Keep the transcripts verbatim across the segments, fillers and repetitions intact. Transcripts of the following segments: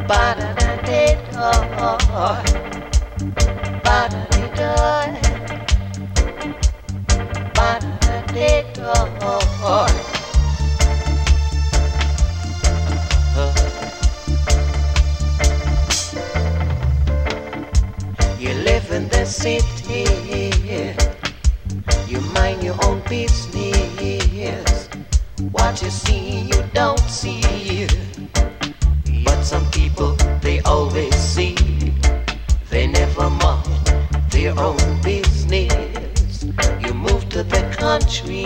Ba-da-da-dee-da. Ba-da-dee-da. Ba-da-da-dee-da. You live in the city, you mind your own business. What you see, you don't see. But some people, they always see. They never mind their own business. You move to the country,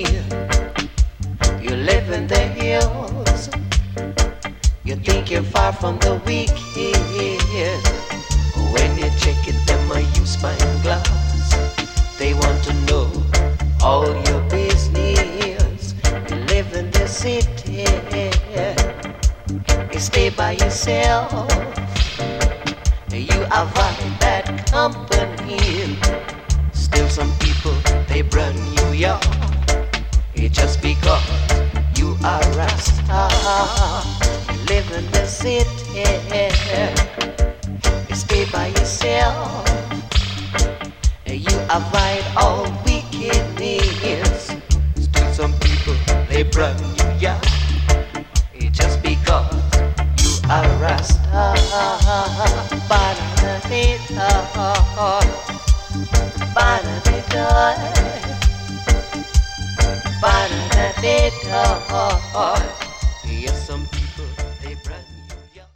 you live in the hills. You think you're far from the wicked. When you check it, them I use spyglass. They want to know all your business. You live in the city, you stay by yourself. You avoid bad company. Still some people, they brand you young. It's just because you are Rasta. You live in the city, you stay by yourself. You avoid all wickedness. Still some people, they brand you young. It's just because you are Rasta. Ba-da-da-dee-da. Ba-da-dee-da. Ba-da-da-dee-da.